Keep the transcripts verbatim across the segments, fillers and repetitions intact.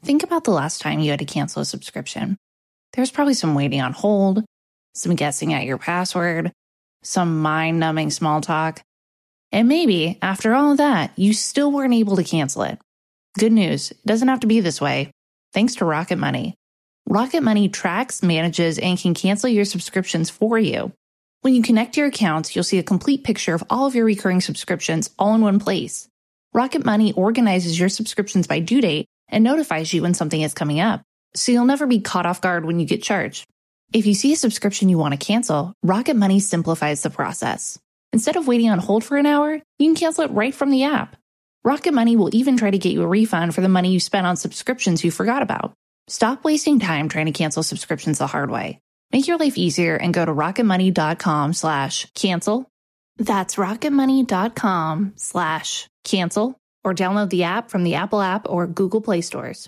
Think about the last time you had to cancel a subscription. There was probably some waiting on hold, some guessing at your password, some mind-numbing small talk. And maybe, after all of that, you still weren't able to cancel it. Good news, it doesn't have to be this way. Thanks to Rocket Money. Rocket Money tracks, manages, and can cancel your subscriptions for you. When you connect your accounts, you'll see a complete picture of all of your recurring subscriptions all in one place. Rocket Money organizes your subscriptions by due date and notifies you when something is coming up, so you'll never be caught off guard when you get charged. If you see a subscription you want to cancel, Rocket Money simplifies the process. Instead of waiting on hold for an hour, you can cancel it right from the app. Rocket Money will even try to get you a refund for the money you spent on subscriptions you forgot about. Stop wasting time trying to cancel subscriptions the hard way. Make your life easier and go to rocketmoney.com slash cancel. That's rocketmoney.com slash cancel, or download the app from the Apple app or Google Play stores.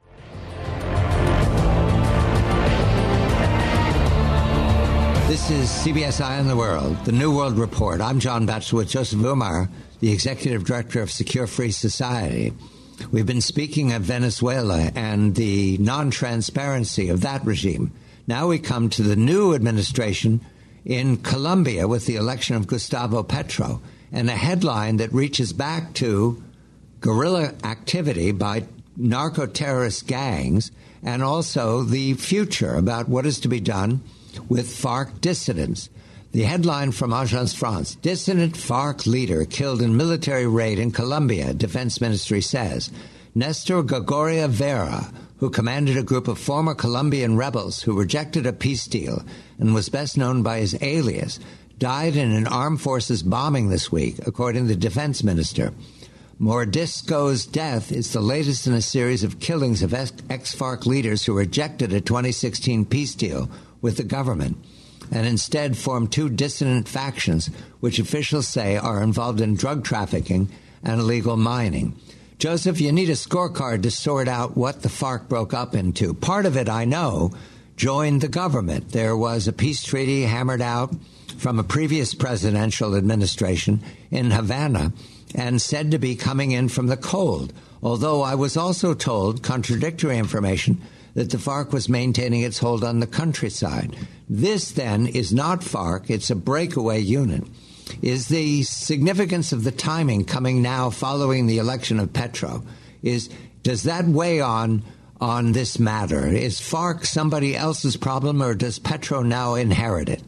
This is C B S Eye on the World, the New World Report. I'm John Batchelor with Joseph Umar, the Executive Director of Secure Free Society. We've been speaking of Venezuela and the non-transparency of that regime. Now we come to the new administration in Colombia with the election of Gustavo Petro, and a headline that reaches back to guerrilla activity by narco-terrorist gangs, and also the future about what is to be done with FARC dissidents. The headline from Agence France: dissident FARC leader killed in military raid in Colombia, Defense Ministry says. Nestor Gagoria Vera, who commanded a group of former Colombian rebels who rejected a peace deal and was best known by his alias, died in an armed forces bombing this week, according to the defense minister. Mordisco's death is the latest in a series of killings of ex-FARC leaders who rejected a twenty sixteen peace deal with the government and instead formed two dissident factions, which officials say are involved in drug trafficking and illegal mining. Joseph, you need a scorecard to sort out what the FARC broke up into. Part of it, I know, joined the government. There was a peace treaty hammered out from a previous presidential administration in Havana and said to be coming in from the cold, although I was also told contradictory information that the FARC was maintaining its hold on the countryside. This, then, is not FARC. It's a breakaway unit. Is the significance of the timing coming now following the election of Petro, is does that weigh on on this matter? Is FARC somebody else's problem, or does Petro now inherit it?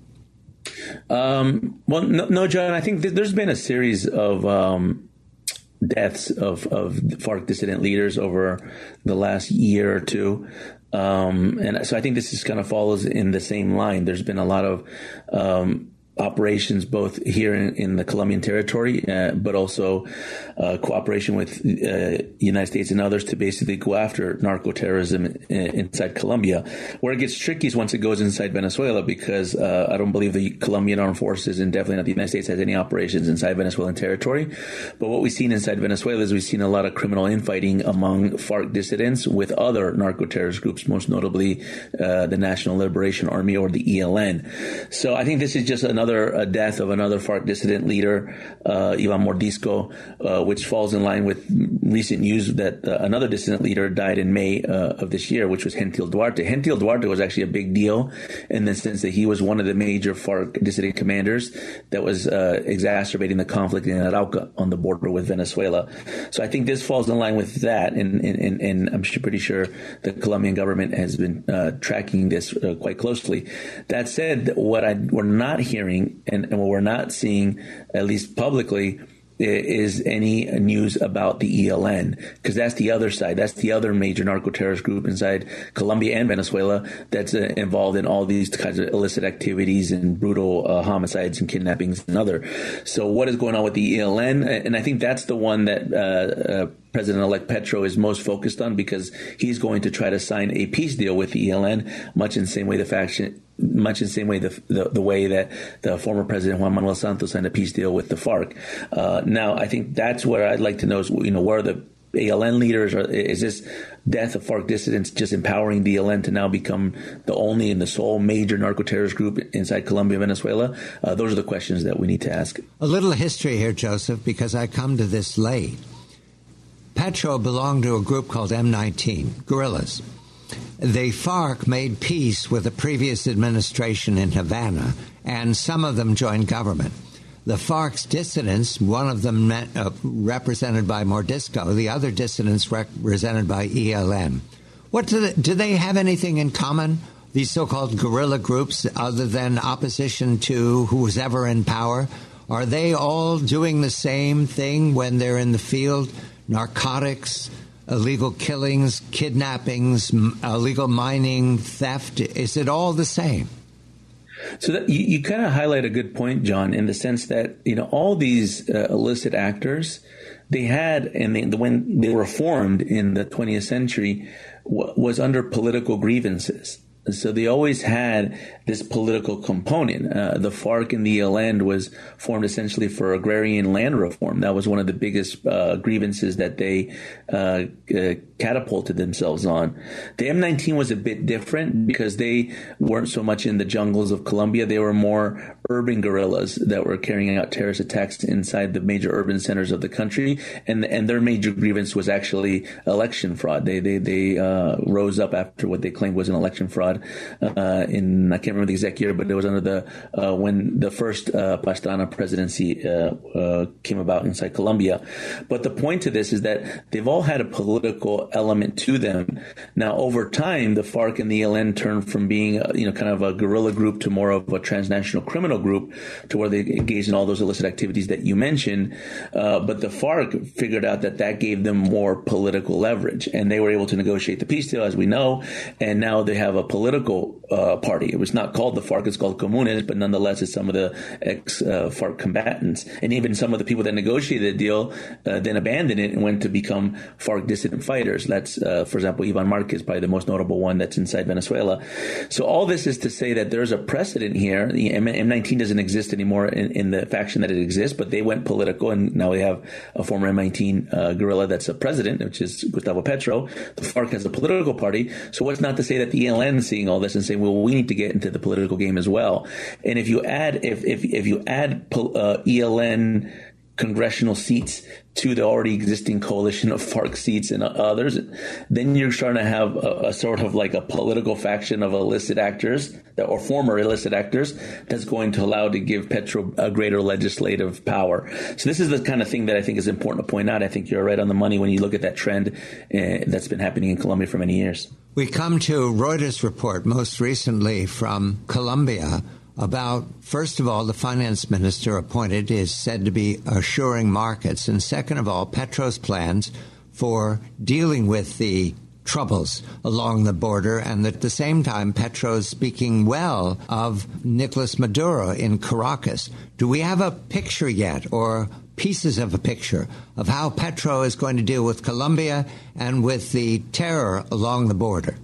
Um, well, no, no, John, I think th- there's been a series of um, deaths of, of FARC dissident leaders over the last year or two. Um, and so I think this is kind of follows in the same line. There's been a lot of um, operations both here in, in the Colombian territory, uh, but also uh, cooperation with uh, the United States and others to basically go after narco-terrorism in, inside Colombia. Where it gets tricky is once it goes inside Venezuela, because uh, I don't believe the Colombian armed forces, and definitely not the United States, has any operations inside Venezuelan territory. But what we've seen inside Venezuela is we've seen a lot of criminal infighting among FARC dissidents with other narco-terrorist groups, most notably uh, the National Liberation Army, or the E L N. So I think this is just another Another uh, death of another FARC dissident leader, uh, Ivan Mordisco, uh, which falls in line with recent news that uh, another dissident leader died in May uh, of this year, which was Gentil Duarte. Gentil Duarte was actually a big deal in the sense that he was one of the major FARC dissident commanders that was uh, exacerbating the conflict in Arauca on the border with Venezuela. So I think this falls in line with that, and, and, and I'm pretty sure the Colombian government has been uh, tracking this uh, quite closely. That said, what I, we're not hearing And, and what we're not seeing, at least publicly, is any news about the E L N, because that's the other side. That's the other major narco-terrorist group inside Colombia and Venezuela that's uh, involved in all these kinds of illicit activities and brutal uh, homicides and kidnappings and other. So what is going on with the E L N? And I think that's the one that uh, uh, President-elect Petro is most focused on, because he's going to try to sign a peace deal with the E L N, much in the same way the faction much in the same way the, the the way that the former president Juan Manuel Santos signed a peace deal with the FARC. Uh, now, I think that's what I'd like to know is, you know, where are the E L N leaders? Or is this death of FARC dissidents just empowering the E L N to now become the only and the sole major narco-terrorist group inside Colombia and Venezuela? Uh, those are the questions that we need to ask. A little history here, Joseph, because I come to this late. Petro belonged to a group called M nineteen, guerrillas. The FARC made peace with the previous administration in Havana, and some of them joined government. The FARC's dissidents, one of them uh, represented by Mordisco, the other dissidents represented by E L N. What do they, do they have anything in common, these so-called guerrilla groups, other than opposition to who's ever in power? Are they all doing the same thing when they're in the field? Narcotics, illegal killings, kidnappings, illegal mining, theft. Is it all the same? So that, you, you kind of highlight a good point, John, in the sense that, you know, all these uh, illicit actors, they had, and they, when they were formed in the twentieth century, w- was under political grievances. So they always had this political component. Uh, the FARC and the E L N was formed essentially for agrarian land reform. That was one of the biggest uh, grievances that they uh, uh, catapulted themselves on. The M nineteen was a bit different because they weren't so much in the jungles of Colombia. They were more urban guerrillas that were carrying out terrorist attacks inside the major urban centers of the country. And and their major grievance was actually election fraud. They they they uh, rose up after what they claimed was an election fraud. Uh, in I can't remember the exact year, but it was under the uh, when the first uh, Pastrana presidency uh, uh, came about inside Colombia. But the point to this is that they've all had a political element to them. Now, over time, the FARC and the E L N turned from being uh, you know kind of a guerrilla group to more of a transnational criminal group, to where they engaged in all those illicit activities that you mentioned. Uh, but the FARC figured out that that gave them more political leverage, and they were able to negotiate the peace deal, as we know, and now they have a political Political uh, party. It was not called the FARC; it's called Comunes, but nonetheless, it's some of the ex-FARC uh, combatants, and even some of the people that negotiated the deal uh, then abandoned it and went to become FARC dissident fighters. That's, uh, for example, Ivan Marquez, probably the most notable one that's inside Venezuela. So all this is to say that there's a precedent here. The M nineteen doesn't exist anymore in, in the faction that it exists, but they went political, and now we have a former M nineteen uh, guerrilla that's a president, which is Gustavo Petro. The FARC has a political party. So what's not to say that the E L N seeing all this and saying, well, we need to get into the political game as well. And if you add, if if, if you add uh, E L N congressional seats to the already existing coalition of FARC seats and others, then you're starting to have a, a sort of like a political faction of illicit actors that, or former illicit actors, that's going to allow to give Petro a greater legislative power. So this is the kind of thing that I think is important to point out. I think you're right on the money when you look at that trend uh, that's been happening in Colombia for many years. We come to Reuters' report most recently from Colombia about, first of all, the finance minister appointed is said to be assuring markets, and second of all, Petro's plans for dealing with the troubles along the border, and at the same time, Petro's speaking well of Nicolas Maduro in Caracas. Do we have a picture yet, or pieces of a picture, of how Petro is going to deal with Colombia and with the terror along the border?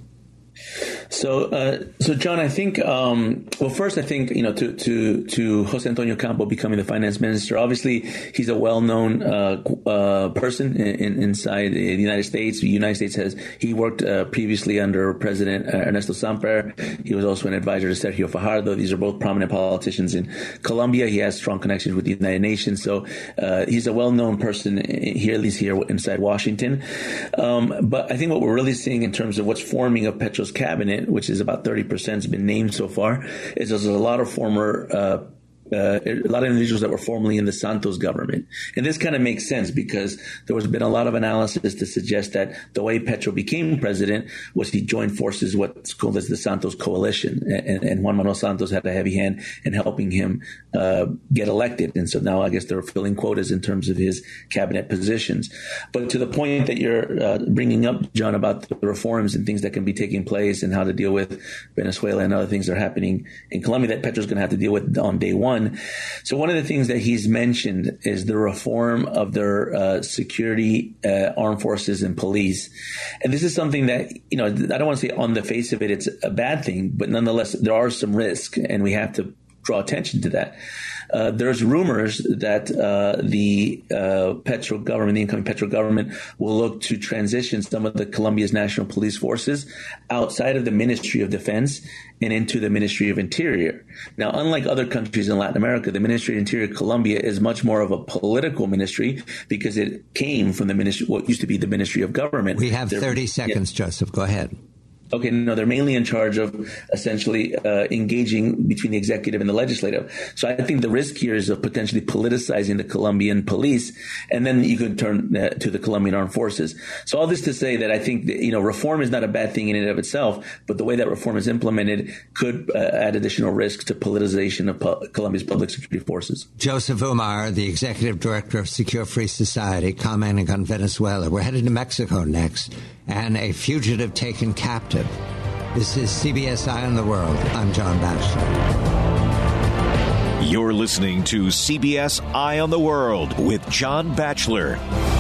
So, uh, so John, I think, um, well, first, I think, you know, to, to, to Jose Antonio Campo becoming the finance minister, obviously he's a well-known, uh, uh, person in, in, inside the United States. The United States has, he worked, uh, previously under President Ernesto Samper. He was also an advisor to Sergio Fajardo. These are both prominent politicians in Colombia. He has strong connections with the United Nations. So, uh, he's a well-known person here, at least here inside Washington. Um, but I think what we're really seeing in terms of what's forming of Petro's cabinet, which is about thirty percent has been named so far, is there's a lot of former uh, Uh, a lot of individuals that were formerly in the Santos government. And this kind of makes sense because there has been a lot of analysis to suggest that the way Petro became president was he joined forces, what's called as the Santos coalition. And, and Juan Manuel Santos had a heavy hand in helping him uh, get elected. And so now I guess they're filling quotas in terms of his cabinet positions. But to the point that you're uh, bringing up, John, about the reforms and things that can be taking place and how to deal with Venezuela and other things that are happening in Colombia that Petro's going to have to deal with on day one. So one of the things that he's mentioned is the reform of their uh, security, uh, armed forces and police. And this is something that, you know, I don't want to say on the face of it, it's a bad thing, but nonetheless, there are some risks and we have to draw attention to that. uh, there's rumors that uh, the uh, Petro government, the incoming Petro government, will look to transition some of the Colombia's national police forces outside of the Ministry of Defense and into the Ministry of Interior. Now, unlike other countries in Latin America, the Ministry of Interior of Colombia is much more of a political ministry because it came from the ministry, what used to be the Ministry of Government. We have They're, thirty seconds, yeah. Joseph. Go ahead. Okay, no, they're mainly in charge of essentially uh, engaging between the executive and the legislative. So I think the risk here is of potentially politicizing the Colombian police, and then you could turn uh, to the Colombian armed forces. So all this to say that I think that, you know, reform is not a bad thing in and of itself, but the way that reform is implemented could uh, add additional risks to politicization of pu- Colombia's public security forces. Joseph Umar, the executive director of Secure Free Society, commenting on Venezuela. We're headed to Mexico next, and a fugitive taken captive. This is C B S Eye on the World. I'm John Batchelor. You're listening to C B S Eye on the World with John Batchelor.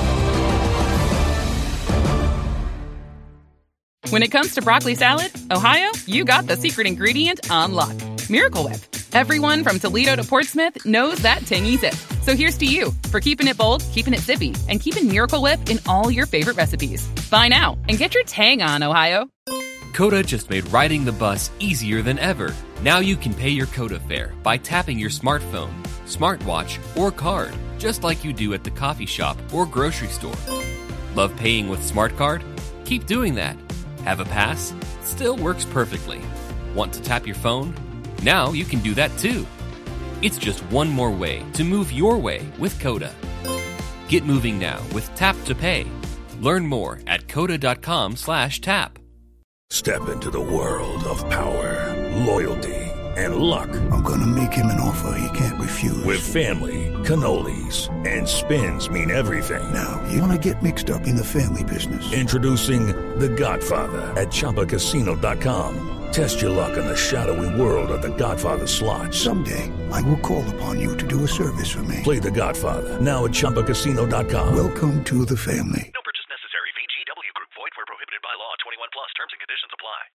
When it comes to broccoli salad, Ohio, you got the secret ingredient on lock. Miracle Whip. Everyone from Toledo to Portsmouth knows that tangy zip. So here's to you for keeping it bold, keeping it zippy, and keeping Miracle Whip in all your favorite recipes. Buy now and get your tang on, Ohio. Coda just made riding the bus easier than ever. Now you can pay your Coda fare by tapping your smartphone, smartwatch, or card, just like you do at the coffee shop or grocery store. Love paying with Smart Card? Keep doing that. Have a pass? Still works perfectly. Want to tap your phone? Now you can do that too. It's just one more way to move your way with Coda. Get moving now with Tap to Pay. Learn more at coda.com slash tap. Step into the world of power, loyalty, and luck. I'm going to make him an offer he can't refuse. With family, cannolis, and spins mean everything. Now, you want to get mixed up in the family business. Introducing The Godfather at Chumba Casino dot com. Test your luck in the shadowy world of The Godfather slot. Someday, I will call upon you to do a service for me. Play The Godfather now at Chumba Casino dot com. Welcome to the family. No purchase necessary. V G W Group. Void where prohibited by law. twenty-one plus. Terms and conditions apply.